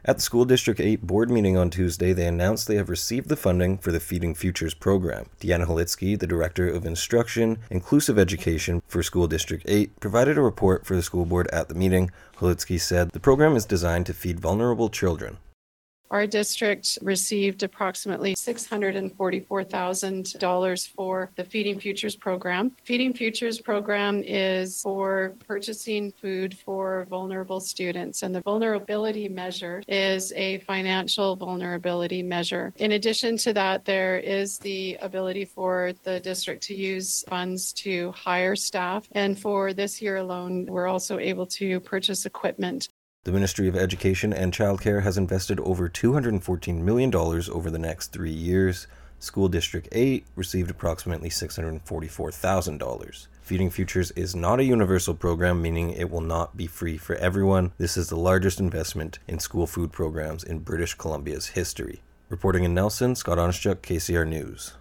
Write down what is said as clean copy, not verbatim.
At the School District 8 board meeting on Tuesday, they announced they have received the funding for the Feeding Futures program. Deanna Halitsky, the Director of Instruction, Inclusive Education for School District 8, provided a report for the school board at the meeting. Halitsky said the program is designed to feed vulnerable children. Our district received approximately $644,000 for the Feeding Futures program. Feeding Futures program is for purchasing food for vulnerable students, and the vulnerability measure is a financial vulnerability measure. In addition to that, there is the ability for the district to use funds to hire staff, and for this year alone, we're also able to purchase equipment. The Ministry of Education and Childcare has invested over $214 million over the next 3 years. School District 8 received approximately $644,000. Feeding Futures is not a universal program, meaning it will not be free for everyone. This is the largest investment in school food programs in British Columbia's history. Reporting in Nelson, Scott Onishchuk, KCR News.